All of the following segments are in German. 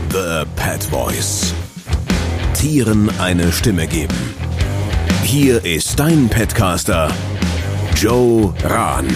The Pet Voice. Tieren eine Stimme geben. Hier ist dein Petcaster, Joe Rahn.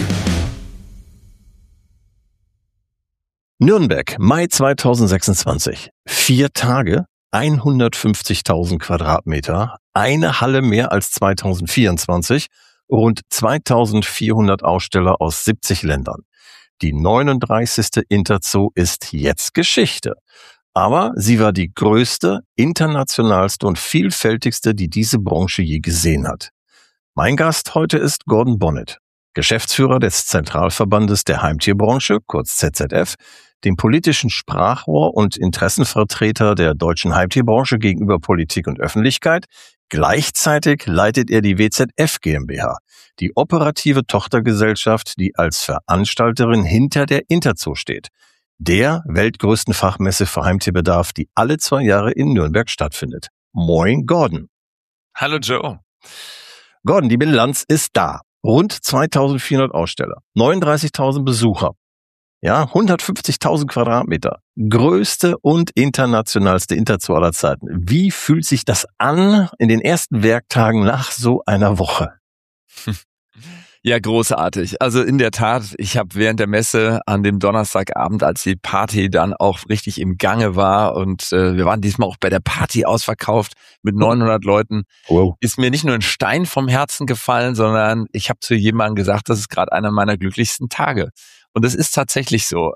Nürnberg, Mai 2026. 4 Tage, 150.000 Quadratmeter, eine Halle mehr als 2024, rund 2.400 Aussteller aus 70 Ländern. Die 39. Interzoo ist jetzt Geschichte. Aber sie war die größte, internationalste und vielfältigste, die diese Branche je gesehen hat. Mein Gast heute ist Gordon Bonnet, Geschäftsführer des Zentralverbandes der Heimtierbranche, kurz ZZF, dem politischen Sprachrohr und Interessenvertreter der deutschen Heimtierbranche gegenüber Politik und Öffentlichkeit. Gleichzeitig leitet er die WZF GmbH, die operative Tochtergesellschaft, die als Veranstalterin hinter der Interzoo steht, der weltgrößten Fachmesse für Heimtierbedarf, die alle 2 Jahre in Nürnberg stattfindet. Moin, Gordon. Hallo, Joe. Gordon, die Bilanz ist da. Rund 2.400 Aussteller, 39.000 Besucher. Ja, 150.000 Quadratmeter. Größte und internationalste Interzoo aller Zeiten. Wie fühlt sich das an in den ersten Werktagen nach so einer Woche? Ja, großartig. Also in der Tat, ich habe während der Messe an dem Donnerstagabend, als die Party dann auch richtig im Gange war und wir waren diesmal auch bei der Party ausverkauft mit 900 Leuten, ist mir nicht nur ein Stein vom Herzen gefallen, sondern ich habe zu jemandem gesagt, das ist gerade einer meiner glücklichsten Tage. Und es ist tatsächlich so.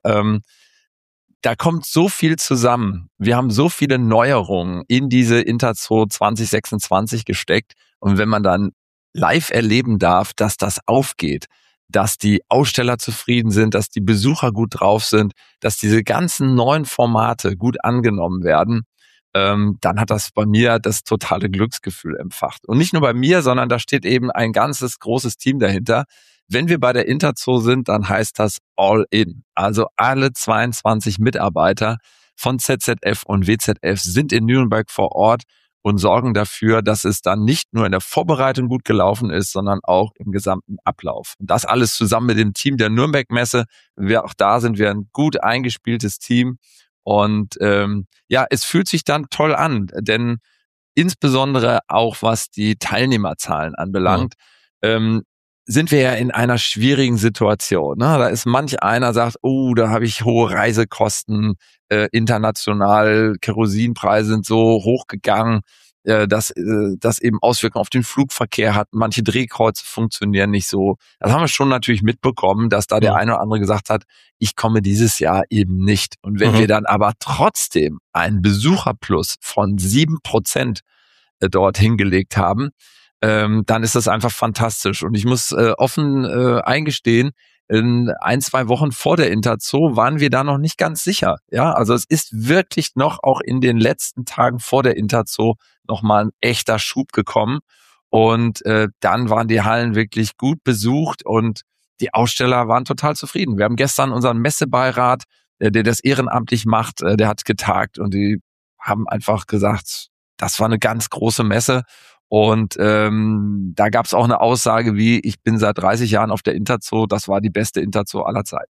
Da kommt so viel zusammen. Wir haben so viele Neuerungen in diese Interzoo 2026 gesteckt. Und wenn man dann live erleben darf, dass das aufgeht, dass die Aussteller zufrieden sind, dass die Besucher gut drauf sind, dass diese ganzen neuen Formate gut angenommen werden, dann hat das bei mir das totale Glücksgefühl empfacht. Und nicht nur bei mir, sondern da steht eben ein ganzes großes Team dahinter. Wenn wir bei der Interzoo sind, dann heißt das all in. Also alle 22 Mitarbeiter von ZZF und WZF sind in Nürnberg vor Ort und sorgen dafür, dass es dann nicht nur in der Vorbereitung gut gelaufen ist, sondern auch im gesamten Ablauf. Und das alles zusammen mit dem Team der Nürnberg-Messe. Auch da sind wir ein gut eingespieltes Team. Und es fühlt sich dann toll an, denn insbesondere auch was die Teilnehmerzahlen anbelangt, sind wir ja in einer schwierigen Situation. Ne? Da ist manch einer sagt, da habe ich hohe Reisekosten, international, Kerosinpreise sind so hochgegangen, dass eben Auswirkungen auf den Flugverkehr hat. Manche Drehkreuze funktionieren nicht so. Das haben wir schon natürlich mitbekommen, dass da der eine oder andere gesagt hat, ich komme dieses Jahr eben nicht. Und wenn wir dann aber trotzdem einen Besucherplus von 7% dort hingelegt haben, dann ist das einfach fantastisch. Und ich muss offen eingestehen, in 1-2 Wochen vor der Interzoo waren wir da noch nicht ganz sicher. Ja, also es ist wirklich noch auch in den letzten Tagen vor der Interzoo nochmal ein echter Schub gekommen. Und dann waren die Hallen wirklich gut besucht und die Aussteller waren total zufrieden. Wir haben gestern unseren Messebeirat, der das ehrenamtlich macht, der hat getagt und die haben einfach gesagt, das war eine ganz große Messe. Und da gab es auch eine Aussage wie, ich bin seit 30 Jahren auf der Interzoo, das war die beste Interzoo aller Zeiten.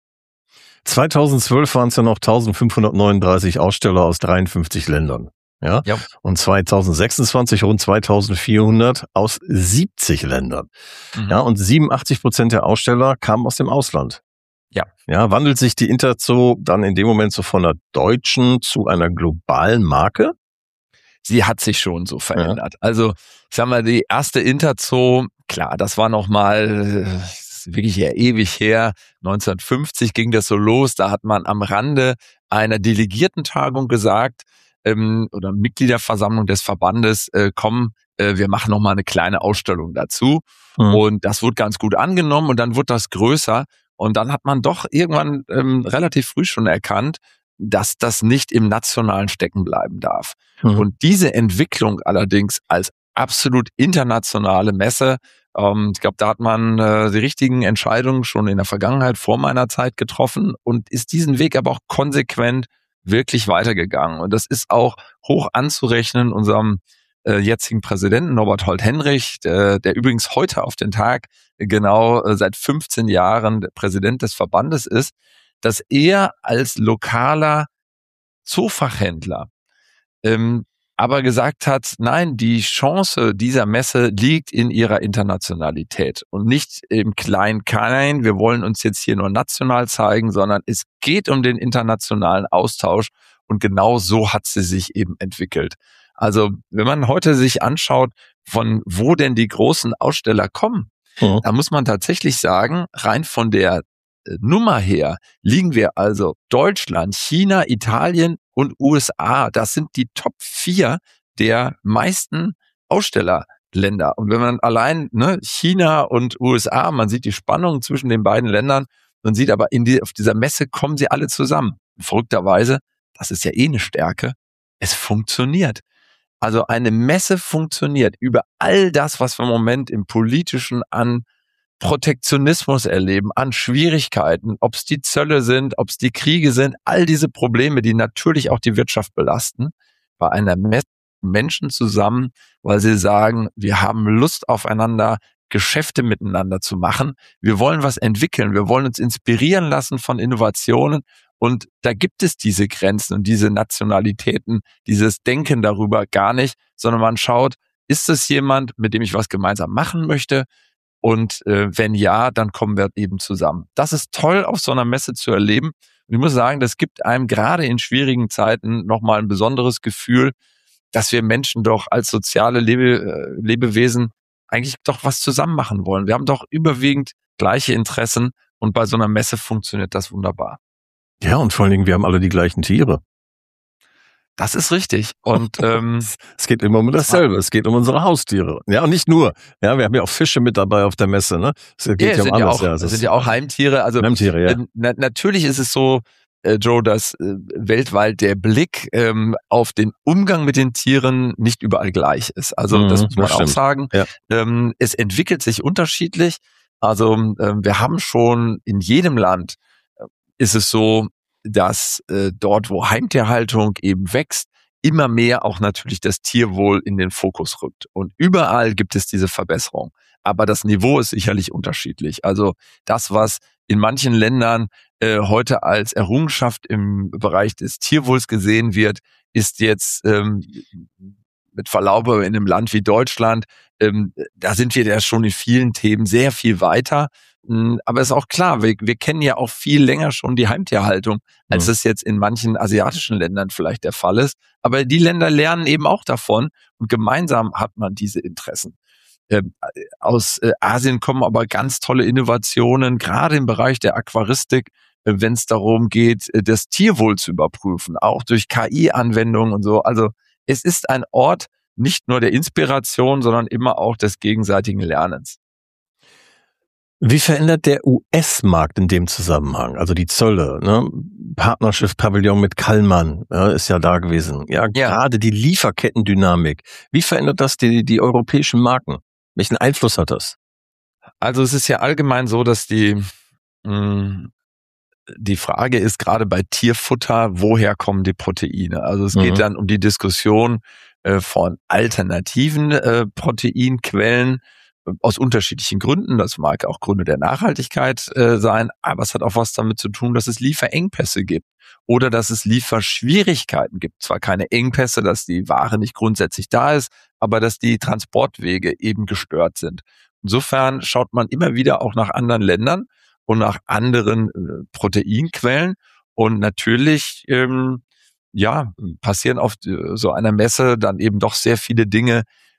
2012 waren es ja noch 1.539 Aussteller aus 53 Ländern. Ja? Und 2026 rund 2.400 aus 70 Ländern. Ja, und 87% der Aussteller kamen aus dem Ausland. Ja, wandelt sich die Interzoo dann in dem Moment so von einer deutschen zu einer globalen Marke? Sie hat sich schon so verändert. Ja. Also, ich sag mal, die erste Interzoo, klar, das war nochmal wirklich ja ewig her. 1950 ging das so los. Da hat man am Rande einer Delegiertentagung gesagt, oder Mitgliederversammlung des Verbandes, wir machen nochmal eine kleine Ausstellung dazu. Und das wurde ganz gut angenommen und dann wurde das größer. Und dann hat man doch irgendwann relativ früh schon erkannt, dass das nicht im Nationalen stecken bleiben darf. Und diese Entwicklung allerdings als absolut internationale Messe, ich glaube, da hat man die richtigen Entscheidungen schon in der Vergangenheit vor meiner Zeit getroffen und ist diesen Weg aber auch konsequent wirklich weitergegangen. Und das ist auch hoch anzurechnen unserem jetzigen Präsidenten Norbert Holt-Henrich, der übrigens heute auf den Tag genau seit 15 Jahren der Präsident des Verbandes ist, dass er als lokaler Zoofachhändler aber gesagt hat, nein, die Chance dieser Messe liegt in ihrer Internationalität und nicht im Klein-Klein, wir wollen uns jetzt hier nur national zeigen, sondern es geht um den internationalen Austausch und genau so hat sie sich eben entwickelt. Also wenn man heute sich anschaut, von wo denn die großen Aussteller kommen, da muss man tatsächlich sagen, rein von der Nummer her liegen wir also Deutschland, China, Italien und USA. Das sind die Top 4 der meisten Ausstellerländer. Und wenn man allein China und USA, man sieht die Spannung zwischen den beiden Ländern, man sieht aber auf dieser Messe kommen sie alle zusammen. Verrückterweise, das ist ja eine Stärke, es funktioniert. Also eine Messe funktioniert über all das, was wir im Moment im Politischen an Protektionismus erleben, an Schwierigkeiten, ob es die Zölle sind, ob es die Kriege sind, all diese Probleme, die natürlich auch die Wirtschaft belasten, bei einer Messe Menschen zusammen, weil sie sagen, wir haben Lust aufeinander, Geschäfte miteinander zu machen. Wir wollen was entwickeln, wir wollen uns inspirieren lassen von Innovationen und da gibt es diese Grenzen und diese Nationalitäten, dieses Denken darüber gar nicht, sondern man schaut, ist es jemand, mit dem ich was gemeinsam machen möchte? Und wenn ja, dann kommen wir eben zusammen. Das ist toll, auf so einer Messe zu erleben. Und ich muss sagen, das gibt einem gerade in schwierigen Zeiten nochmal ein besonderes Gefühl, dass wir Menschen doch als soziale Lebewesen eigentlich doch was zusammen machen wollen. Wir haben doch überwiegend gleiche Interessen und bei so einer Messe funktioniert das wunderbar. Ja, und vor allen Dingen, wir haben alle die gleichen Tiere. Das ist richtig. Und es geht immer um dasselbe. Es geht um unsere Haustiere. Ja, und nicht nur. Ja, wir haben ja auch Fische mit dabei auf der Messe. Ne? Es geht um alles. Das sind ja auch Heimtiere. Also Heimtiere, ja. Natürlich ist es so, Joe, dass weltweit der Blick auf den Umgang mit den Tieren nicht überall gleich ist. Also das muss man auch sagen. Ja. Es entwickelt sich unterschiedlich. Also wir haben schon in jedem Land ist es so, dass dort, wo Heimtierhaltung eben wächst, immer mehr auch natürlich das Tierwohl in den Fokus rückt. Und überall gibt es diese Verbesserung. Aber das Niveau ist sicherlich unterschiedlich. Also das, was in manchen Ländern heute als Errungenschaft im Bereich des Tierwohls gesehen wird, ist jetzt mit Verlaub in einem Land wie Deutschland, da sind wir ja schon in vielen Themen sehr viel weiter. Aber es ist auch klar, wir kennen ja auch viel länger schon die Heimtierhaltung, als es jetzt in manchen asiatischen Ländern vielleicht der Fall ist. Aber die Länder lernen eben auch davon und gemeinsam hat man diese Interessen. Aus Asien kommen aber ganz tolle Innovationen, gerade im Bereich der Aquaristik, wenn es darum geht, das Tierwohl zu überprüfen, auch durch KI-Anwendungen und so. Also es ist ein Ort nicht nur der Inspiration, sondern immer auch des gegenseitigen Lernens. Wie verändert der US-Markt in dem Zusammenhang? Also die Zölle, ne? Partnerschiff-Pavillon mit Kallmann ist ja da gewesen. Ja, gerade die Lieferkettendynamik. Wie verändert das die europäischen Marken? Welchen Einfluss hat das? Also es ist ja allgemein so, dass die Frage ist gerade bei Tierfutter, woher kommen die Proteine? Also es geht dann um die Diskussion von alternativen Proteinquellen aus unterschiedlichen Gründen. Das mag auch Gründe der Nachhaltigkeit sein, aber es hat auch was damit zu tun, dass es Lieferengpässe gibt oder dass es Lieferschwierigkeiten gibt. Zwar keine Engpässe, dass die Ware nicht grundsätzlich da ist, aber dass die Transportwege eben gestört sind. Insofern schaut man immer wieder auch nach anderen Ländern und nach anderen Proteinquellen und natürlich passieren auf so einer Messe dann eben doch sehr viele Dinge,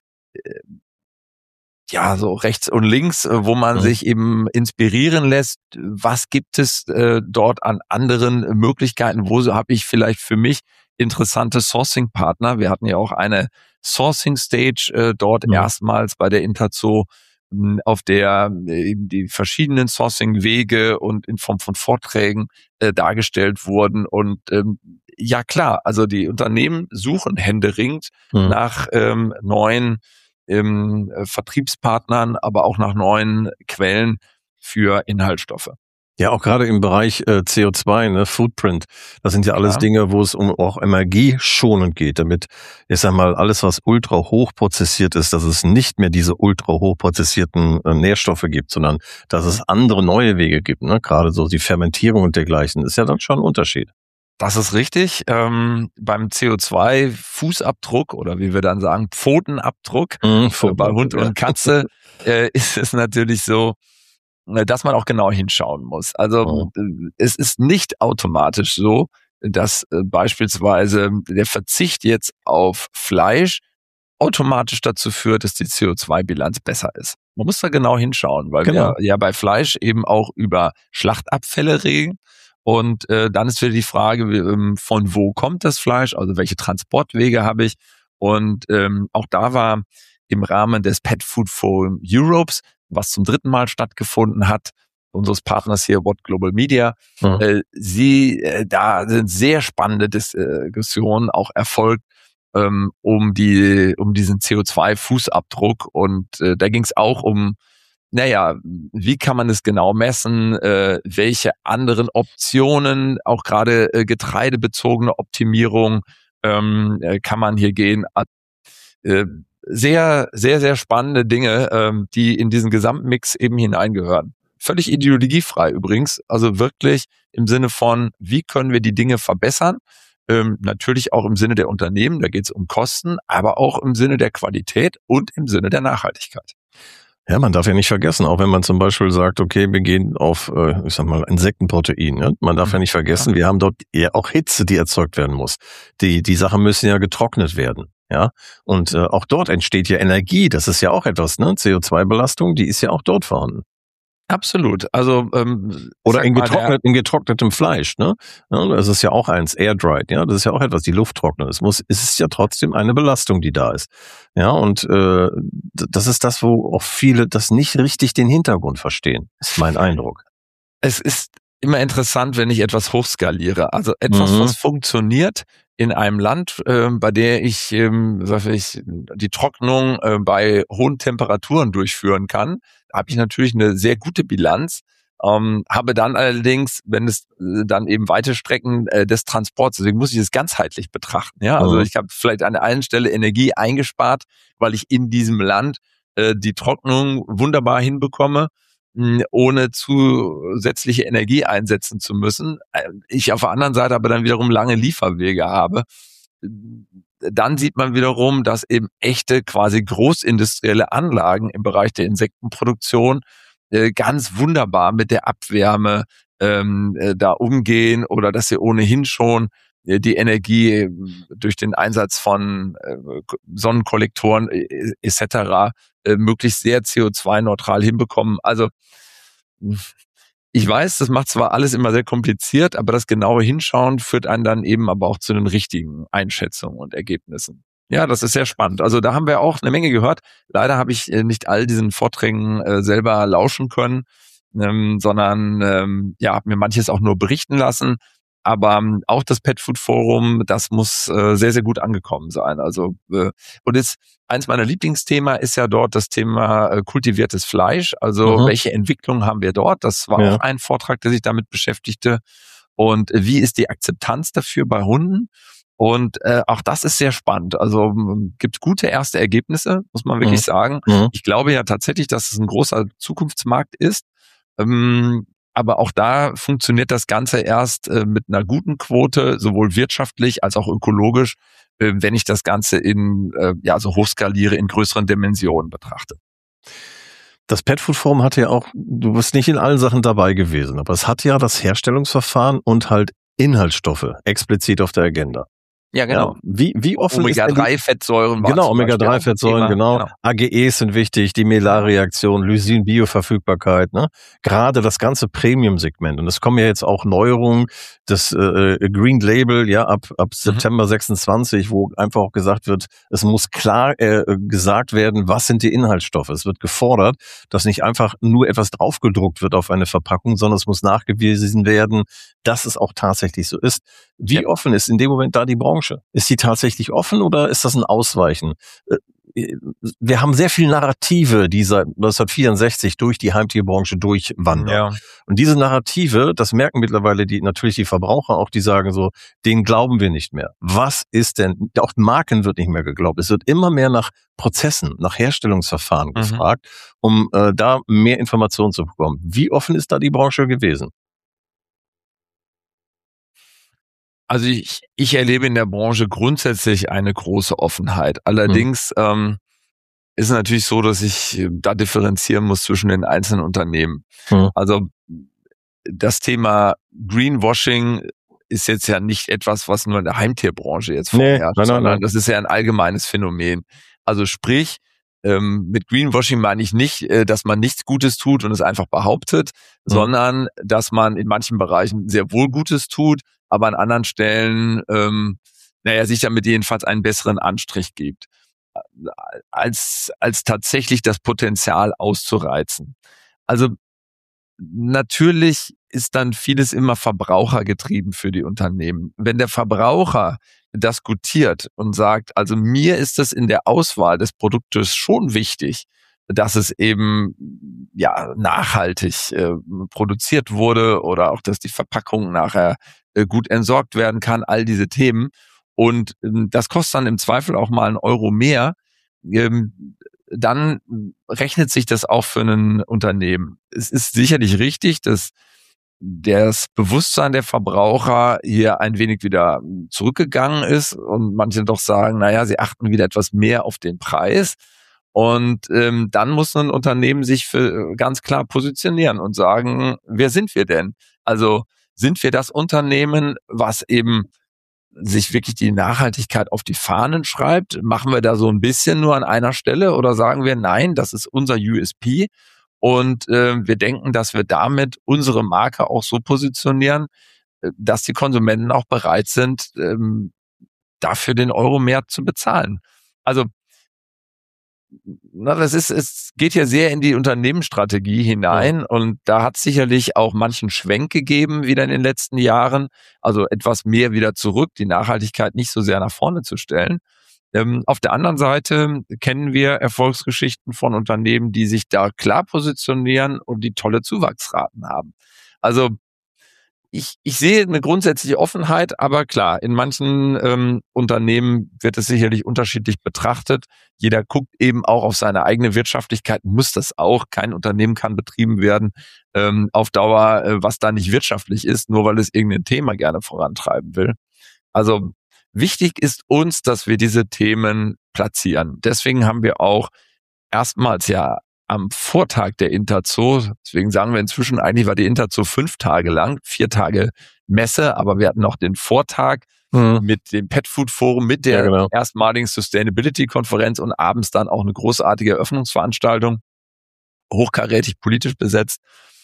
so rechts und links, wo man sich eben inspirieren lässt. Was gibt es dort an anderen Möglichkeiten? Wo habe ich vielleicht für mich interessante Sourcing-Partner? Wir hatten ja auch eine Sourcing-Stage dort erstmals bei der Interzoo, auf der eben die verschiedenen Sourcing-Wege und in Form von Vorträgen dargestellt wurden. Und ja klar, also die Unternehmen suchen händeringend nach neuen Vertriebspartnern, aber auch nach neuen Quellen für Inhaltsstoffe. Ja, auch gerade im Bereich CO2, ne, Footprint, das sind ja alles Dinge, wo es um auch energieschonend geht, damit, ich sag mal, alles, was ultra hoch prozessiert ist, dass es nicht mehr diese ultra hoch prozessierten Nährstoffe gibt, sondern dass es andere neue Wege gibt, ne, gerade so die Fermentierung und dergleichen, ist ja dann schon ein Unterschied. Das ist richtig. Beim CO2-Fußabdruck oder wie wir dann sagen, Pfotenabdruck bei Hund und Katze ist es natürlich so, dass man auch genau hinschauen muss. Also es ist nicht automatisch so, dass beispielsweise der Verzicht jetzt auf Fleisch automatisch dazu führt, dass die CO2-Bilanz besser ist. Man muss da genau hinschauen, weil wir ja bei Fleisch eben auch über Schlachtabfälle reden. Und dann ist wieder die Frage, von wo kommt das Fleisch, also welche Transportwege habe ich. Und auch da war im Rahmen des Pet Food Forum Europes, was zum 3. Mal stattgefunden hat, unseres Partners hier, What Global Media, da sind sehr spannende Diskussionen auch erfolgt, um diesen CO2-Fußabdruck. Und da ging es auch um, wie kann man es genau messen, welche anderen Optionen, auch gerade getreidebezogene Optimierung kann man hier gehen. Sehr, sehr, sehr spannende Dinge, die in diesen Gesamtmix eben hineingehören. Völlig ideologiefrei übrigens, also wirklich im Sinne von, wie können wir die Dinge verbessern? Natürlich auch im Sinne der Unternehmen, da geht es um Kosten, aber auch im Sinne der Qualität und im Sinne der Nachhaltigkeit. Ja, man darf ja nicht vergessen, auch wenn man zum Beispiel sagt, okay, wir gehen auf, Insektenprotein. Ne? Man darf ja nicht vergessen, wir haben dort ja auch Hitze, die erzeugt werden muss. Die Sachen müssen ja getrocknet werden. Ja, und auch dort entsteht ja Energie. Das ist ja auch etwas, ne? CO2-Belastung, die ist ja auch dort vorhanden. Absolut. Also oder in getrocknetem Fleisch, ne? Ja, das ist ja auch eins, air-dried, ja, das ist ja auch etwas, die Luft trocknet. Es ist ja trotzdem eine Belastung, die da ist. Ja, und das ist das, wo auch viele das nicht richtig den Hintergrund verstehen, ist mein Eindruck. Es ist immer interessant, wenn ich etwas hochskaliere. Also etwas, was funktioniert in einem Land, bei der ich die Trocknung bei hohen Temperaturen durchführen kann, habe ich natürlich eine sehr gute Bilanz, habe dann allerdings, wenn es dann eben weite Strecken des Transports, deswegen muss ich es ganzheitlich betrachten. Ja, also ich habe vielleicht an der einen Stelle Energie eingespart, weil ich in diesem Land die Trocknung wunderbar hinbekomme, ohne zusätzliche Energie einsetzen zu müssen. Ich auf der anderen Seite aber dann wiederum lange Lieferwege habe. Dann sieht man wiederum, dass eben echte quasi großindustrielle Anlagen im Bereich der Insektenproduktion ganz wunderbar mit der Abwärme da umgehen oder dass sie ohnehin schon die Energie durch den Einsatz von Sonnenkollektoren etc. Möglichst sehr CO2-neutral hinbekommen. Also ich weiß, das macht zwar alles immer sehr kompliziert, aber das genaue Hinschauen führt einen dann eben aber auch zu den richtigen Einschätzungen und Ergebnissen. Ja, das ist sehr spannend. Also da haben wir auch eine Menge gehört. Leider habe ich nicht all diesen Vorträgen selber lauschen können, sondern habe mir manches auch nur berichten lassen. Aber auch das Pet Food Forum, das muss sehr, sehr gut angekommen sein. Also und jetzt eins meiner Lieblingsthema ist ja dort das Thema kultiviertes Fleisch. Also welche Entwicklung haben wir dort? Das war auch ein Vortrag, der sich damit beschäftigte. Und wie ist die Akzeptanz dafür bei Hunden? Und auch das ist sehr spannend. Also gibt gute erste Ergebnisse, muss man wirklich sagen. Ich glaube ja tatsächlich, dass es ein großer Zukunftsmarkt ist. Aber auch da funktioniert das Ganze erst mit einer guten Quote, sowohl wirtschaftlich als auch ökologisch, wenn ich das Ganze so hochskaliere, in größeren Dimensionen betrachte. Das Pet Food Forum hatte ja auch, du bist nicht in allen Sachen dabei gewesen, aber es hat ja das Herstellungsverfahren und halt Inhaltsstoffe explizit auf der Agenda. Ja, genau. Ja, wie offen Omega-3-Fettsäuren. Genau, Omega-3-Fettsäuren, genau. AGEs sind wichtig, die Maillard-Reaktion, Lysin-Bioverfügbarkeit, ne? Gerade das ganze Premium-Segment. Und es kommen ja jetzt auch Neuerungen, das Green Label, ja, ab September 26, wo einfach auch gesagt wird, es muss klar gesagt werden, was sind die Inhaltsstoffe. Es wird gefordert, dass nicht einfach nur etwas draufgedruckt wird auf eine Verpackung, sondern es muss nachgewiesen werden, dass es auch tatsächlich so ist. Wie offen ist in dem Moment da die Branche? Ist die tatsächlich offen oder ist das ein Ausweichen? Wir haben sehr viel Narrative, die seit 1964 durch die Heimtierbranche durchwandern. Ja. Und diese Narrative, das merken mittlerweile natürlich die Verbraucher auch, die sagen so, denen glauben wir nicht mehr. Was ist denn, auch Marken wird nicht mehr geglaubt. Es wird immer mehr nach Prozessen, nach Herstellungsverfahren gefragt, um da mehr Informationen zu bekommen. Wie offen ist da die Branche gewesen? Also ich erlebe in der Branche grundsätzlich eine große Offenheit. Allerdings ist es natürlich so, dass ich da differenzieren muss zwischen den einzelnen Unternehmen. Also das Thema Greenwashing ist jetzt ja nicht etwas, was nur in der Heimtierbranche jetzt vorherrscht, sondern das ist ja ein allgemeines Phänomen. Also sprich, mit Greenwashing meine ich nicht, dass man nichts Gutes tut und es einfach behauptet, sondern dass man in manchen Bereichen sehr wohl Gutes tut, aber an anderen Stellen sich damit jedenfalls einen besseren Anstrich gibt, als tatsächlich das Potenzial auszureizen. Also natürlich ist dann vieles immer verbrauchergetrieben für die Unternehmen. Wenn der Verbraucher das gutiert und sagt, also mir ist es in der Auswahl des Produktes schon wichtig, dass es eben nachhaltig produziert wurde oder auch, dass die Verpackung nachher gut entsorgt werden kann, all diese Themen. Und das kostet dann im Zweifel auch mal €1 mehr. Dann rechnet sich das auch für ein Unternehmen. Es ist sicherlich richtig, dass das Bewusstsein der Verbraucher hier ein wenig wieder zurückgegangen ist und manche doch sagen, sie achten wieder etwas mehr auf den Preis. Und dann muss ein Unternehmen sich ganz klar positionieren und sagen, wer sind wir denn? Also sind wir das Unternehmen, was eben sich wirklich die Nachhaltigkeit auf die Fahnen schreibt? Machen wir da so ein bisschen nur an einer Stelle oder sagen wir, nein, das ist unser USP und wir denken, dass wir damit unsere Marke auch so positionieren, dass die Konsumenten auch bereit sind, dafür den Euro mehr zu bezahlen. Also es geht ja sehr in die Unternehmensstrategie hinein und da hat es sicherlich auch manchen Schwenk gegeben wieder in den letzten Jahren, also etwas mehr wieder zurück, die Nachhaltigkeit nicht so sehr nach vorne zu stellen. Auf der anderen Seite kennen wir Erfolgsgeschichten von Unternehmen, die sich da klar positionieren und die tolle Zuwachsraten haben. Also ich sehe eine grundsätzliche Offenheit, aber klar, in manchen Unternehmen wird es sicherlich unterschiedlich betrachtet. Jeder guckt eben auch auf seine eigene Wirtschaftlichkeit, muss das auch. Kein Unternehmen kann betrieben werden auf Dauer, was da nicht wirtschaftlich ist, nur weil es irgendein Thema gerne vorantreiben will. Also wichtig ist uns, dass wir diese Themen platzieren. Deswegen haben wir auch erstmals am Vortag der Interzoo, deswegen sagen wir inzwischen, eigentlich war die Interzoo 5 Tage lang, 4 Tage Messe, aber wir hatten noch den Vortag mit dem Pet Food Forum, mit der erstmaligen Sustainability-Konferenz und abends dann auch eine großartige Eröffnungsveranstaltung, hochkarätig politisch besetzt.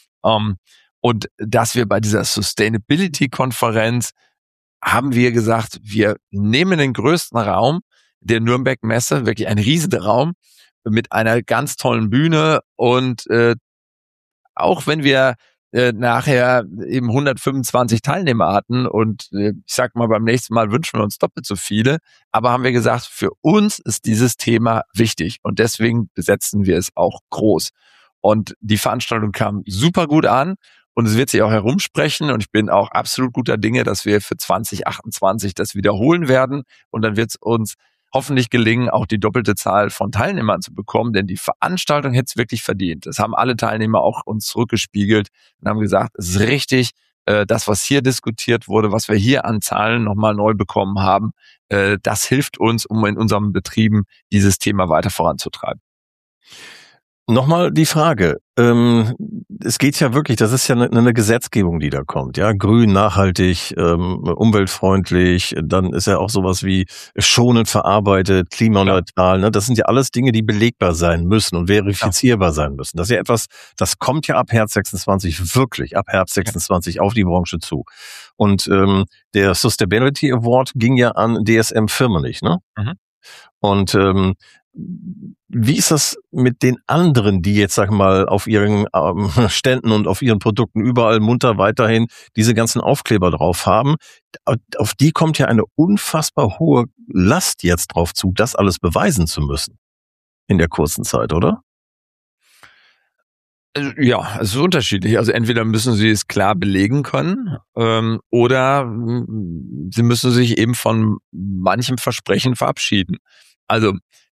Und dass wir bei dieser Sustainability-Konferenz haben wir gesagt, wir nehmen den größten Raum der Nürnberg-Messe, wirklich ein riesiger Raum, mit einer ganz tollen Bühne und auch wenn wir nachher eben 125 Teilnehmer hatten und ich sag mal, beim nächsten Mal wünschen wir uns doppelt so viele, aber haben wir gesagt, für uns ist dieses Thema wichtig und deswegen besetzen wir es auch groß. Und die Veranstaltung kam super gut an und es wird sich auch herumsprechen und ich bin auch absolut guter Dinge, dass wir für 2028 das wiederholen werden und dann wird es uns hoffentlich gelingen, auch die doppelte Zahl von Teilnehmern zu bekommen, denn die Veranstaltung hätte es wirklich verdient. Das haben alle Teilnehmer auch uns zurückgespiegelt und haben gesagt, es ist richtig, das, was hier diskutiert wurde, was wir hier an Zahlen nochmal neu bekommen haben, das hilft uns, um in unseren Betrieben dieses Thema weiter voranzutreiben. Nochmal die Frage, es geht ja wirklich, das ist ja eine Gesetzgebung, die da kommt, ja, grün, nachhaltig, umweltfreundlich, dann ist ja auch sowas wie schonend verarbeitet, klimaneutral, ne? Das sind ja alles Dinge, die belegbar sein müssen und verifizierbar sein müssen. Das ist ja etwas, das kommt ja ab Herbst 26 wirklich, ab Herbst 26 auf die Branche zu. Und der Sustainability Award ging ja an DSM Firmenich, ne? Und wie ist das mit den anderen, die jetzt, sag ich mal, auf ihren Ständen und auf ihren Produkten überall munter weiterhin diese ganzen Aufkleber drauf haben? Auf die kommt ja eine unfassbar hohe Last jetzt drauf zu, das alles beweisen zu müssen in der kurzen Zeit, oder? Ja, es ist unterschiedlich. Also entweder müssen sie es klar belegen können oder sie müssen sich eben von manchem Versprechen verabschieden. Also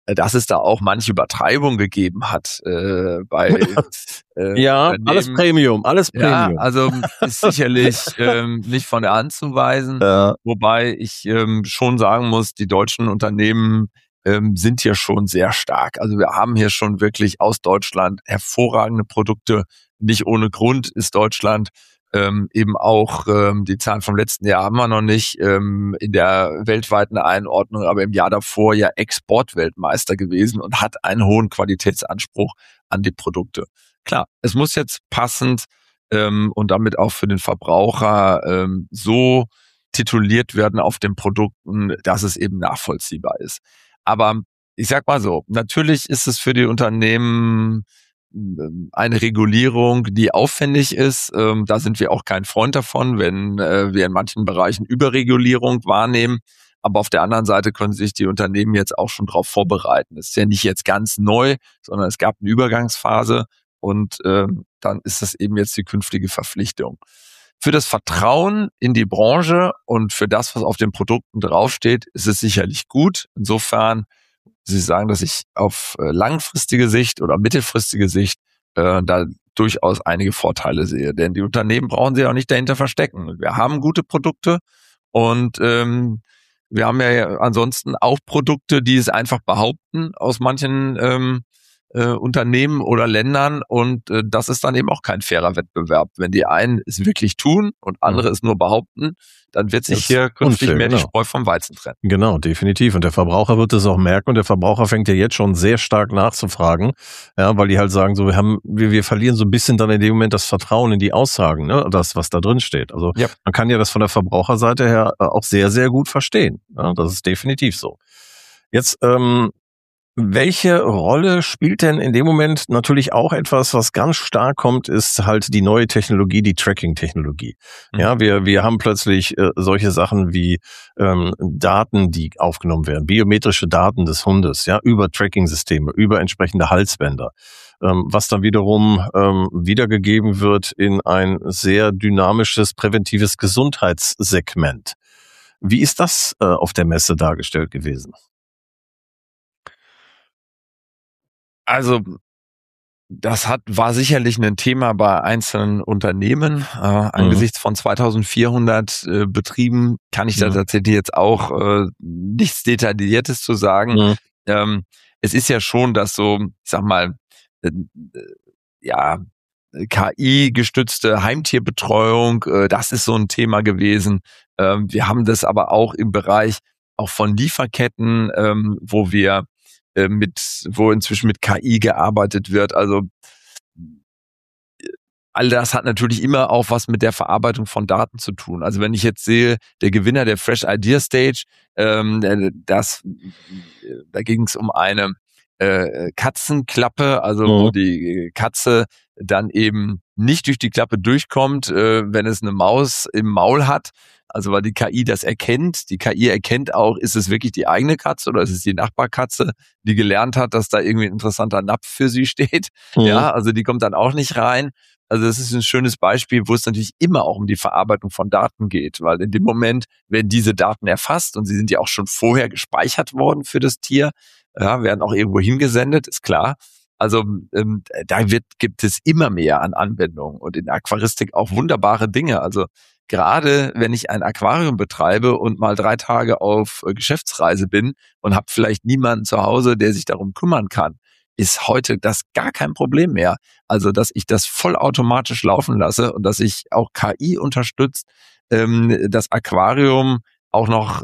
dass es da auch manche Übertreibung gegeben hat bei ja, alles Premium. Ja, also ist sicherlich nicht von der Hand zu weisen, wobei ich schon sagen muss, die deutschen Unternehmen sind hier schon sehr stark. Also wir haben hier schon wirklich aus Deutschland hervorragende Produkte. Nicht ohne Grund ist Deutschland eben auch, die Zahlen vom letzten Jahr haben wir noch nicht, in der weltweiten Einordnung, aber im Jahr davor ja Exportweltmeister gewesen und hat einen hohen Qualitätsanspruch an die Produkte. Klar, es muss jetzt passend und damit auch für den Verbraucher so tituliert werden auf den Produkten, dass es eben nachvollziehbar ist. Aber ich sag mal so, natürlich ist es für die Unternehmen eine Regulierung, die aufwendig ist. Da sind wir auch kein Freund davon, wenn wir in manchen Bereichen Überregulierung wahrnehmen. Aber auf der anderen Seite können sich die Unternehmen jetzt auch schon darauf vorbereiten. Es ist ja nicht jetzt ganz neu, sondern es gab eine Übergangsphase und dann ist das eben jetzt die künftige Verpflichtung. Für das Vertrauen in die Branche und für das, was auf den Produkten draufsteht, ist es sicherlich gut. Insofern, Sie sagen, dass ich auf langfristige Sicht oder mittelfristige Sicht da durchaus einige Vorteile sehe. Denn die Unternehmen brauchen sich auch nicht dahinter verstecken. Wir haben gute Produkte und wir haben ja ansonsten auch Produkte, die es einfach behaupten aus manchen Unternehmen oder Ländern und das ist dann eben auch kein fairer Wettbewerb. Wenn die einen es wirklich tun und andere es nur behaupten, dann wird sich hier künftig unfair, mehr die Spreu vom Weizen trennen. Genau, definitiv. Und der Verbraucher wird es auch merken und der Verbraucher fängt ja jetzt schon sehr stark nachzufragen, ja, weil die halt sagen, so wir verlieren so ein bisschen dann in dem Moment das Vertrauen in die Aussagen, ne, das, was da drin steht. Also man kann ja das von der Verbraucherseite her auch sehr, sehr gut verstehen. Ja, das ist definitiv so. Jetzt welche Rolle spielt denn in dem Moment natürlich auch etwas, was ganz stark kommt, ist halt die neue Technologie, die Tracking-Technologie. Ja, wir haben plötzlich solche Sachen wie Daten, die aufgenommen werden, biometrische Daten des Hundes, ja, über Tracking-Systeme, über entsprechende Halsbänder, was dann wiederum wiedergegeben wird in ein sehr dynamisches, präventives Gesundheitssegment. Wie ist das auf der Messe dargestellt gewesen? Also das war sicherlich ein Thema bei einzelnen Unternehmen. Angesichts von 2400 Betrieben kann ich da tatsächlich jetzt auch nichts Detailliertes zu sagen. Es ist ja schon, dass so, ich sag mal, KI-gestützte Heimtierbetreuung, das ist so ein Thema gewesen. Wir haben das aber auch im Bereich auch von Lieferketten, wo inzwischen mit KI gearbeitet wird. Also all das hat natürlich immer auch was mit der Verarbeitung von Daten zu tun. Also wenn ich jetzt sehe, der Gewinner der Fresh Idea Stage, da ging es um eine Katzenklappe, also wo die Katze dann eben nicht durch die Klappe durchkommt, wenn es eine Maus im Maul hat. Also weil die KI das erkennt. Die KI erkennt auch, ist es wirklich die eigene Katze oder ist es die Nachbarkatze, die gelernt hat, dass da irgendwie ein interessanter Napf für sie steht. Ja, also die kommt dann auch nicht rein. Also das ist ein schönes Beispiel, wo es natürlich immer auch um die Verarbeitung von Daten geht, weil in dem Moment werden diese Daten erfasst und sie sind ja auch schon vorher gespeichert worden für das Tier, ja, werden auch irgendwo hingesendet, ist klar. Also gibt es immer mehr an Anwendungen und in der Aquaristik auch wunderbare Dinge. Also gerade wenn ich ein Aquarium betreibe und mal 3 Tage auf Geschäftsreise bin und habe vielleicht niemanden zu Hause, der sich darum kümmern kann, ist heute das gar kein Problem mehr. Also, dass ich das vollautomatisch laufen lasse und dass ich auch KI unterstützt, das Aquarium auch noch,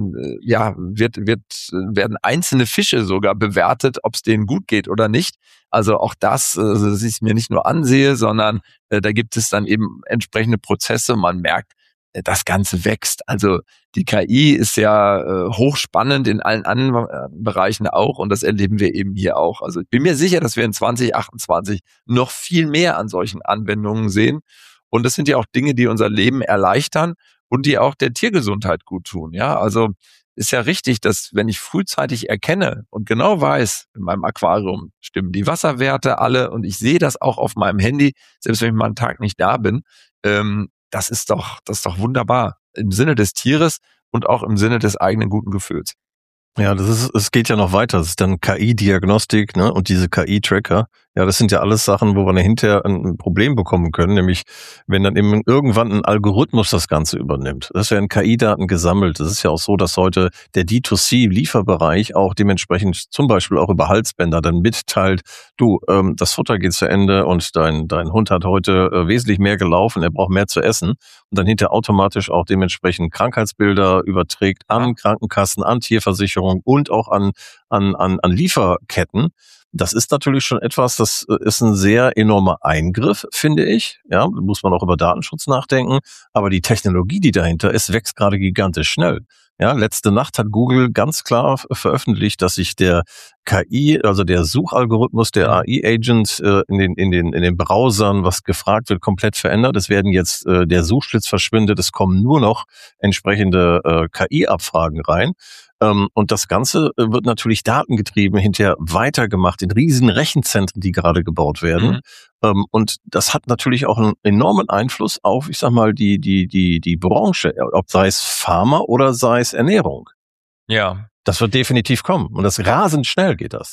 werden einzelne Fische sogar bewertet, ob es denen gut geht oder nicht. Also auch das, dass ich es mir nicht nur ansehe, sondern da gibt es dann eben entsprechende Prozesse. Man merkt, das Ganze wächst. Also die KI ist ja hochspannend in allen anderen Bereichen auch und das erleben wir eben hier auch. Also ich bin mir sicher, dass wir in 2028 noch viel mehr an solchen Anwendungen sehen und das sind ja auch Dinge, die unser Leben erleichtern und die auch der Tiergesundheit gut tun. Ja, also ist ja richtig, dass wenn ich frühzeitig erkenne und genau weiß, in meinem Aquarium stimmen die Wasserwerte alle und ich sehe das auch auf meinem Handy, selbst wenn ich mal einen Tag nicht da bin, das ist doch wunderbar im Sinne des Tieres und auch im Sinne des eigenen guten Gefühls. Ja, es geht ja noch weiter. Das ist dann KI-Diagnostik, ne, und diese KI-Tracker. Ja, das sind ja alles Sachen, wo wir dann hinterher ein Problem bekommen können, nämlich wenn dann eben irgendwann ein Algorithmus das Ganze übernimmt. Das werden KI-Daten gesammelt. Es ist ja auch so, dass heute der D2C-Lieferbereich auch dementsprechend zum Beispiel auch über Halsbänder dann mitteilt, du, das Futter geht zu Ende und dein Hund hat heute wesentlich mehr gelaufen, er braucht mehr zu essen, und dann hinterher automatisch auch dementsprechend Krankheitsbilder überträgt an Krankenkassen, an Tierversicherung und auch an Lieferketten. Das ist natürlich schon etwas, das ist ein sehr enormer Eingriff, finde ich. Ja, muss man auch über Datenschutz nachdenken. Aber die Technologie, die dahinter ist, wächst gerade gigantisch schnell. Ja, letzte Nacht hat Google ganz klar veröffentlicht, dass sich der KI, also der Suchalgorithmus, der AI-Agent in den Browsern, was gefragt wird, komplett verändert. Es werden jetzt, der Suchschlitz verschwindet, es kommen nur noch entsprechende KI-Abfragen rein. Und das Ganze wird natürlich datengetrieben hinterher weitergemacht in riesen Rechenzentren, die gerade gebaut werden. Und das hat natürlich auch einen enormen Einfluss auf, ich sag mal, die Branche, ob sei es Pharma oder sei es Ernährung. Ja. Das wird definitiv kommen. Und das rasend schnell geht das.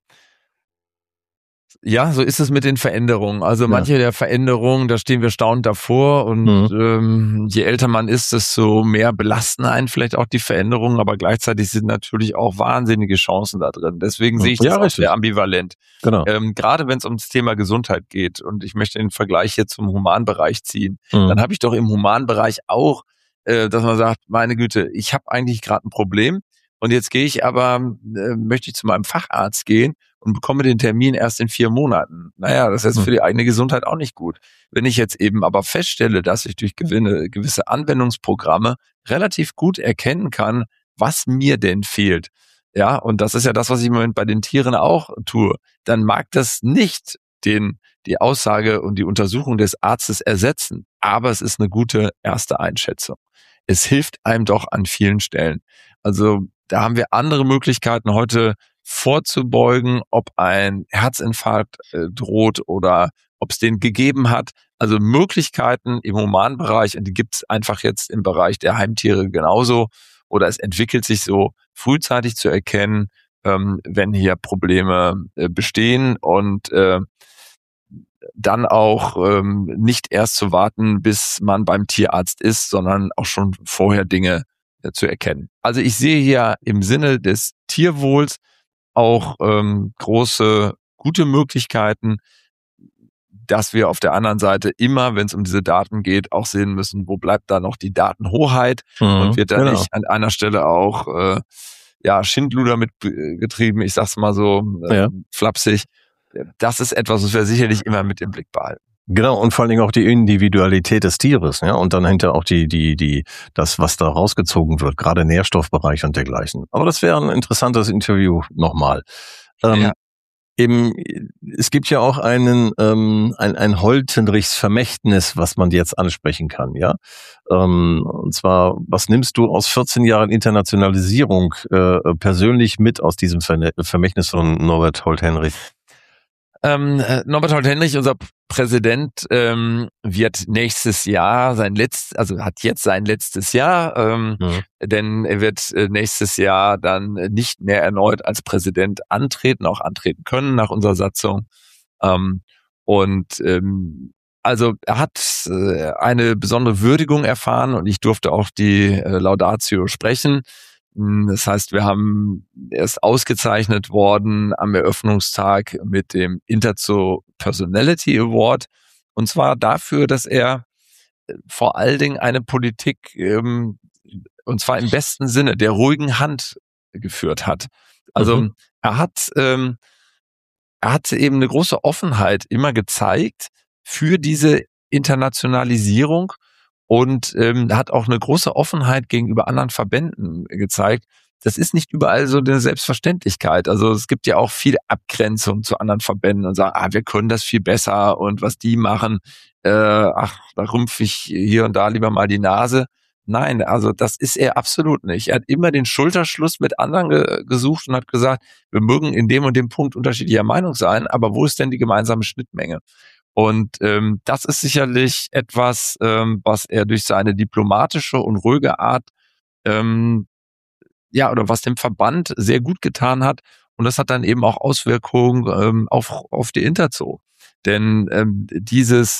Ja, so ist es mit den Veränderungen. Also manche der Veränderungen, da stehen wir staunend davor, und je älter man ist, desto mehr belasten einen vielleicht auch die Veränderungen, aber gleichzeitig sind natürlich auch wahnsinnige Chancen da drin. Deswegen sehe ich das auch sehr ambivalent. Genau. Gerade wenn es ums Thema Gesundheit geht, und ich möchte den Vergleich hier zum Humanbereich ziehen, dann habe ich doch im Humanbereich auch, dass man sagt, meine Güte, ich habe eigentlich gerade ein Problem, und jetzt gehe ich aber, möchte ich zu meinem Facharzt gehen und bekomme den Termin erst in 4 Monaten. Naja, das ist jetzt für die eigene Gesundheit auch nicht gut. Wenn ich jetzt eben aber feststelle, dass ich durch gewisse Anwendungsprogramme relativ gut erkennen kann, was mir denn fehlt, ja, und das ist ja das, was ich im Moment bei den Tieren auch tue, dann mag das nicht die Aussage und die Untersuchung des Arztes ersetzen, aber es ist eine gute erste Einschätzung. Es hilft einem doch an vielen Stellen. Also da haben wir andere Möglichkeiten heute vorzubeugen, ob ein Herzinfarkt droht oder ob es den gegeben hat. Also Möglichkeiten im Humanbereich, und die gibt es einfach jetzt im Bereich der Heimtiere genauso, oder es entwickelt sich so, frühzeitig zu erkennen, wenn hier Probleme bestehen, und dann auch nicht erst zu warten, bis man beim Tierarzt ist, sondern auch schon vorher Dinge zu erkennen. Also ich sehe hier im Sinne des Tierwohls auch große, gute Möglichkeiten, dass wir auf der anderen Seite immer, wenn es um diese Daten geht, auch sehen müssen, wo bleibt da noch die Datenhoheit, und wird da nicht an einer Stelle auch Schindluder mitgetrieben, ich sag's mal so flapsig. Das ist etwas, was wir sicherlich immer mit im Blick behalten. Genau, und vor allen Dingen auch die Individualität des Tieres, ja, und dann hinter auch das, was da rausgezogen wird, gerade Nährstoffbereich und dergleichen. Aber das wäre ein interessantes Interview nochmal. Es gibt ja auch ein Holtenrichs Vermächtnis, was man jetzt ansprechen kann, ja. Und zwar, was nimmst du aus 14 Jahren Internationalisierung persönlich mit aus diesem Vermächtnis von Norbert Holt-Henrich? Norbert Holt-Henrich, unser Präsident, wird nächstes Jahr hat jetzt sein letztes Jahr, denn er wird nächstes Jahr dann nicht mehr erneut als Präsident auch antreten können nach unserer Satzung. Also er hat eine besondere Würdigung erfahren, und ich durfte auch die Laudatio sprechen. Das heißt, er ist ausgezeichnet worden am Eröffnungstag mit dem Interzo Personality Award. Und zwar dafür, dass er vor allen Dingen eine Politik, und zwar im besten Sinne, der ruhigen Hand geführt hat. Also er hat eben eine große Offenheit immer gezeigt für diese Internationalisierung, und hat auch eine große Offenheit gegenüber anderen Verbänden gezeigt. Das ist nicht überall so eine Selbstverständlichkeit. Also es gibt ja auch viel Abgrenzung zu anderen Verbänden und sagen, wir können das viel besser, und was die machen, da rümpfe ich hier und da lieber mal die Nase. Nein, also das ist er absolut nicht. Er hat immer den Schulterschluss mit anderen gesucht und hat gesagt, wir mögen in dem und dem Punkt unterschiedlicher Meinung sein, aber wo ist denn die gemeinsame Schnittmenge? Und das ist sicherlich etwas, was er durch seine diplomatische und ruhige Art oder was dem Verband sehr gut getan hat. Und das hat dann eben auch Auswirkungen auf die Interzoo. Denn diese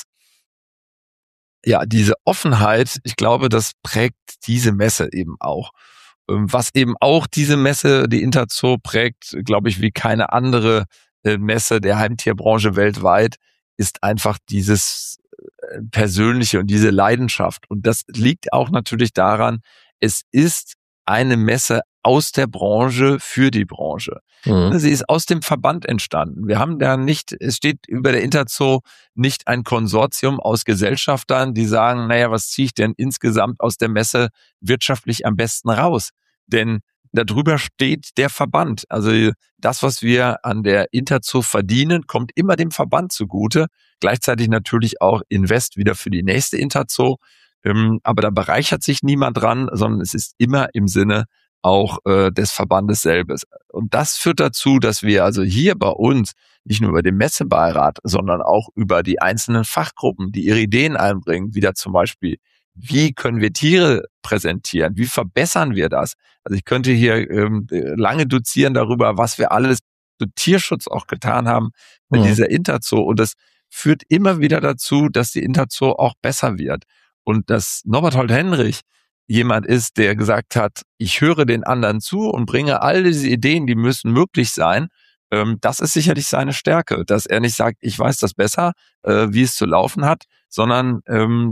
Offenheit, ich glaube, das prägt diese Messe eben auch. Was eben auch diese Messe, die Interzoo, prägt, glaube ich, wie keine andere Messe der Heimtierbranche weltweit, ist einfach dieses Persönliche und diese Leidenschaft. Und das liegt auch natürlich daran, es ist eine Messe aus der Branche für die Branche. Mhm. Sie ist aus dem Verband entstanden. Wir haben da nicht, es steht über der Interzoo nicht ein Konsortium aus Gesellschaftern, die sagen, naja, was ziehe ich denn insgesamt aus der Messe wirtschaftlich am besten raus? Denn darüber steht der Verband. Also das, was wir an der Interzoo verdienen, kommt immer dem Verband zugute. Gleichzeitig natürlich auch Invest wieder für die nächste Interzoo. Aber da bereichert sich niemand dran, sondern es ist immer im Sinne auch des Verbandes selbst. Und das führt dazu, dass wir also hier bei uns nicht nur über den Messebeirat, sondern auch über die einzelnen Fachgruppen, die ihre Ideen einbringen, wieder zum Beispiel, wie können wir Tiere präsentieren, wie verbessern wir das? Also ich könnte hier lange dozieren darüber, was wir alles für Tierschutz auch getan haben mit dieser Interzoo. Und das führt immer wieder dazu, dass die Interzoo auch besser wird. Und dass Norbert Holt-Henrich jemand ist, der gesagt hat, ich höre den anderen zu und bringe all diese Ideen, die müssen möglich sein. Das ist sicherlich seine Stärke, dass er nicht sagt, ich weiß das besser, wie es zu laufen hat, sondern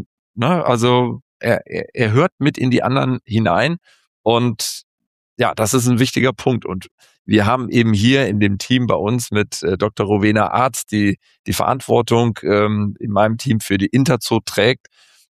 also er hört mit in die anderen hinein. Und ja, das ist ein wichtiger Punkt. Und wir haben eben hier in dem Team bei uns mit Dr. Rowena Arzt, die Verantwortung in meinem Team für die Interzoo trägt.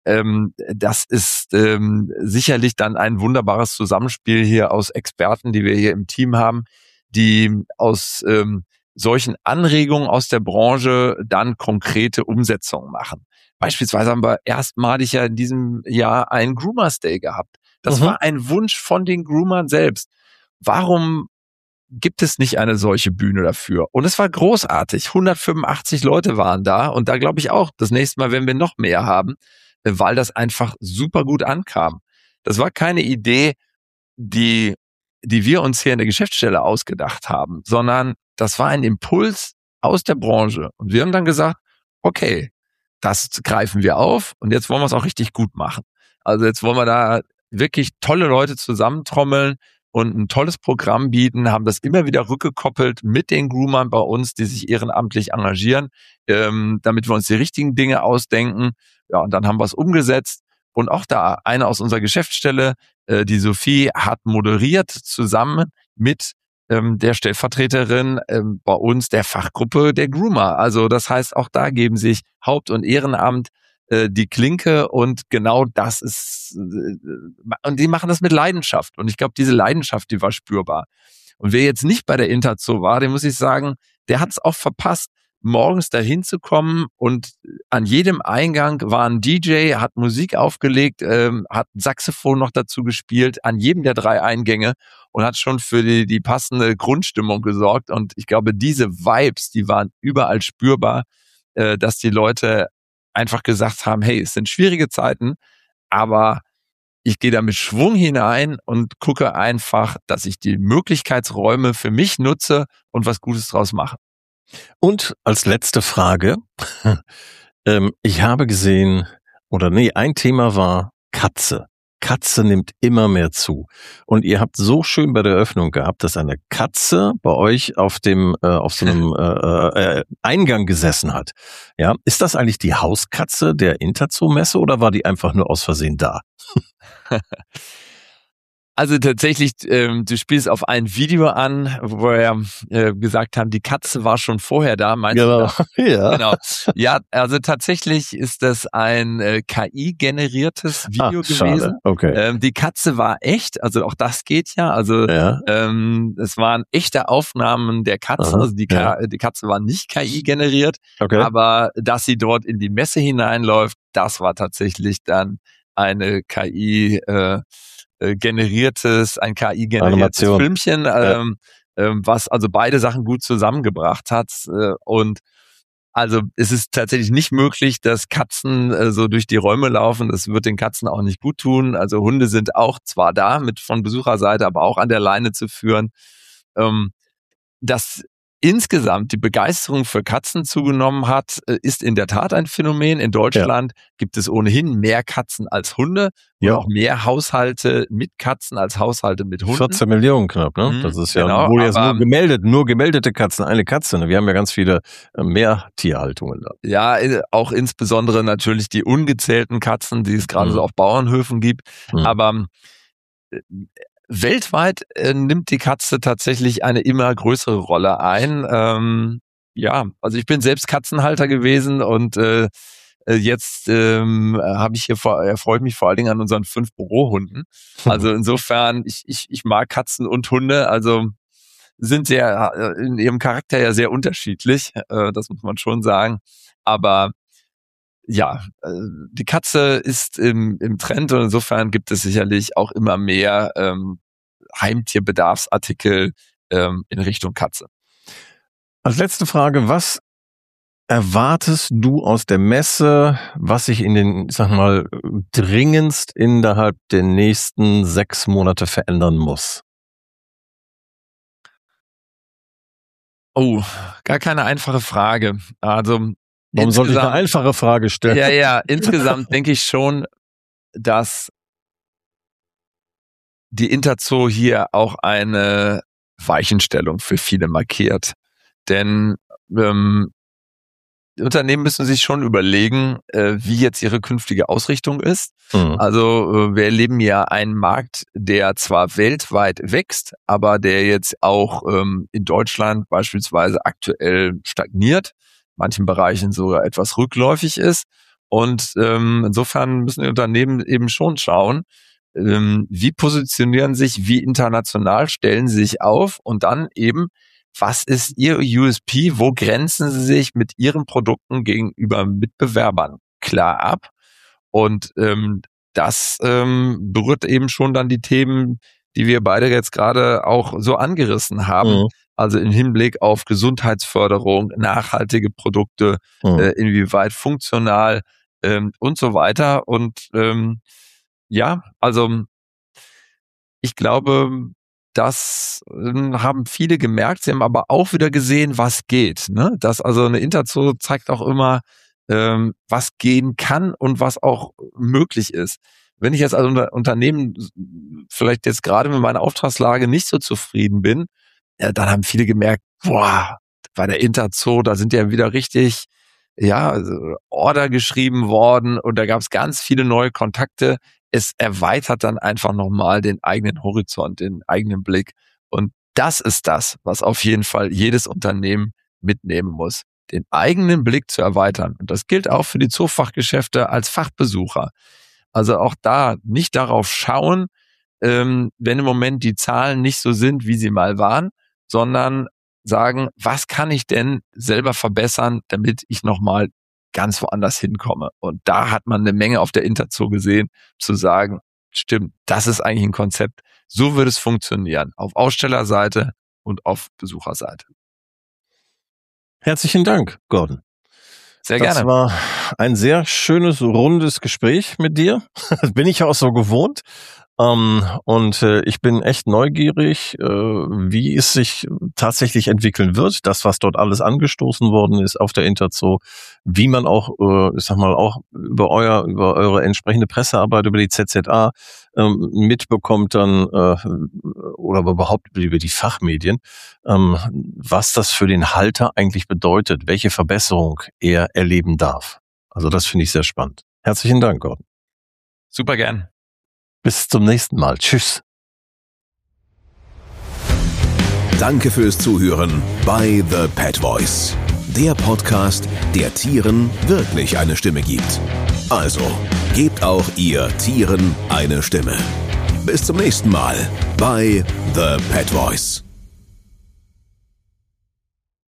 Das ist sicherlich dann ein wunderbares Zusammenspiel hier aus Experten, die wir hier im Team haben, die aus solchen Anregungen aus der Branche dann konkrete Umsetzungen machen. Beispielsweise haben wir erstmalig ja in diesem Jahr einen Groomers Day gehabt. Das war ein Wunsch von den Groomern selbst. Warum gibt es nicht eine solche Bühne dafür? Und es war großartig. 185 Leute waren da. Und da glaube ich auch, das nächste Mal werden wir noch mehr haben, weil das einfach super gut ankam. Das war keine Idee, die wir uns hier in der Geschäftsstelle ausgedacht haben, sondern das war ein Impuls aus der Branche. Und wir haben dann gesagt, okay, das greifen wir auf und jetzt wollen wir es auch richtig gut machen. Also jetzt wollen wir da wirklich tolle Leute zusammentrommeln und ein tolles Programm bieten, haben das immer wieder rückgekoppelt mit den Groomern bei uns, die sich ehrenamtlich engagieren, damit wir uns die richtigen Dinge ausdenken. Ja, und dann haben wir es umgesetzt. Und auch da, eine aus unserer Geschäftsstelle, die Sophie, hat moderiert zusammen mit der Stellvertreterin bei uns der Fachgruppe der Groomer. Also das heißt, auch da geben sich Haupt- und Ehrenamt die Klinke und genau das ist, und die machen das mit Leidenschaft. Und ich glaube, diese Leidenschaft, die war spürbar. Und wer jetzt nicht bei der Interzoo war, dem muss ich sagen, der hat es auch verpasst, morgens dahin zu kommen und an jedem Eingang war ein DJ, hat Musik aufgelegt, hat Saxophon noch dazu gespielt, an jedem der 3 Eingänge und hat schon für die passende Grundstimmung gesorgt. Und ich glaube, diese Vibes, die waren überall spürbar, dass die Leute einfach gesagt haben, hey, es sind schwierige Zeiten, aber ich gehe da mit Schwung hinein und gucke einfach, dass ich die Möglichkeitsräume für mich nutze und was Gutes draus mache. Und als letzte Frage, ich habe gesehen, ein Thema war Katze. Katze nimmt immer mehr zu. Und ihr habt so schön bei der Eröffnung gehabt, dass eine Katze bei euch auf so einem Eingang gesessen hat. Ja, ist das eigentlich die Hauskatze der Interzoo-Messe oder war die einfach nur aus Versehen da? Also tatsächlich, du spielst auf ein Video an, wo wir gesagt haben, die Katze war schon vorher da, meinst du das? Ja. Genau. Ja, also tatsächlich ist das ein KI-generiertes Video gewesen. Okay. Die Katze war echt, also auch das geht ja. Also es waren echte Aufnahmen der Katze, also die Katze war nicht KI generiert, aber dass sie dort in die Messe hineinläuft, das war tatsächlich dann eine KI-generiertes Filmchen, was also beide Sachen gut zusammengebracht hat. Und Also es ist tatsächlich nicht möglich, dass Katzen so durch die Räume laufen. Das wird den Katzen auch nicht gut tun. Also Hunde sind auch zwar da, von Besucherseite, aber auch an der Leine zu führen. Dass insgesamt die Begeisterung für Katzen zugenommen hat, ist in der Tat ein Phänomen. In Deutschland gibt es ohnehin mehr Katzen als Hunde und auch mehr Haushalte mit Katzen als Haushalte mit Hunden. 14 Millionen knapp, ne? Das ist ja wohl jetzt nur gemeldete Katzen, eine Katze. Ne? Wir haben ja ganz viele mehr Tierhaltungen da. Ja, auch insbesondere natürlich die ungezählten Katzen, die es gerade so auf Bauernhöfen gibt. Aber weltweit nimmt die Katze tatsächlich eine immer größere Rolle ein. Also ich bin selbst Katzenhalter gewesen und jetzt habe ich erfreut mich vor allen Dingen an unseren 5 Bürohunden. Also insofern, ich mag Katzen und Hunde, also sind sehr in ihrem Charakter ja sehr unterschiedlich, das muss man schon sagen. Aber ja, die Katze ist im Trend und insofern gibt es sicherlich auch immer mehr Heimtierbedarfsartikel in Richtung Katze. Als letzte Frage, was erwartest du aus der Messe, was sich dringendst innerhalb der nächsten 6 Monate verändern muss? Oh, gar keine einfache Frage. Also warum sollte ich eine einfache Frage stellen? Ja, insgesamt denke ich schon, dass die Interzoo hier auch eine Weichenstellung für viele markiert. Denn die Unternehmen müssen sich schon überlegen, wie jetzt ihre künftige Ausrichtung ist. Also wir erleben ja einen Markt, der zwar weltweit wächst, aber der jetzt auch in Deutschland beispielsweise aktuell stagniert, in manchen Bereichen sogar etwas rückläufig ist. Und insofern müssen die Unternehmen eben schon schauen, wie positionieren sich, wie international stellen sie sich auf und dann eben, was ist ihr USP, wo grenzen sie sich mit ihren Produkten gegenüber Mitbewerbern klar ab und das berührt eben schon dann die Themen, die wir beide jetzt gerade auch so angerissen haben, also im Hinblick auf Gesundheitsförderung, nachhaltige Produkte, inwieweit funktional und so weiter und also ich glaube, das haben viele gemerkt. Sie haben aber auch wieder gesehen, was geht. Ne? Also eine Interzoo zeigt auch immer, was gehen kann und was auch möglich ist. Wenn ich jetzt als Unternehmen vielleicht jetzt gerade mit meiner Auftragslage nicht so zufrieden bin, dann haben viele gemerkt, bei der Interzoo, da sind ja wieder richtig Order geschrieben worden und da gab es ganz viele neue Kontakte. Es erweitert dann einfach nochmal den eigenen Horizont, den eigenen Blick. Und das ist das, was auf jeden Fall jedes Unternehmen mitnehmen muss, den eigenen Blick zu erweitern. Und das gilt auch für die Zoofachgeschäfte als Fachbesucher. Also auch da nicht darauf schauen, wenn im Moment die Zahlen nicht so sind, wie sie mal waren, sondern sagen, was kann ich denn selber verbessern, damit ich nochmal ganz woanders hinkomme. Und da hat man eine Menge auf der Interzoo gesehen, zu sagen, stimmt, das ist eigentlich ein Konzept. So würde es funktionieren, auf Ausstellerseite und auf Besucherseite. Herzlichen Dank, Gordon. Sehr gerne. Das war ein sehr schönes, rundes Gespräch mit dir. Das bin ich ja auch so gewohnt. Und ich bin echt neugierig, wie es sich tatsächlich entwickeln wird. Das, was dort alles angestoßen worden ist auf der Interzoo, wie man auch, auch über eure entsprechende Pressearbeit, über die ZZA mitbekommt dann, oder überhaupt über die Fachmedien, was das für den Halter eigentlich bedeutet, welche Verbesserung er erleben darf. Also das finde ich sehr spannend. Herzlichen Dank, Gordon. Super gern. Bis zum nächsten Mal. Tschüss. Danke fürs Zuhören bei The Pet Voice, der Podcast, der Tieren wirklich eine Stimme gibt. Also, gebt auch ihr Tieren eine Stimme. Bis zum nächsten Mal bei The Pet Voice.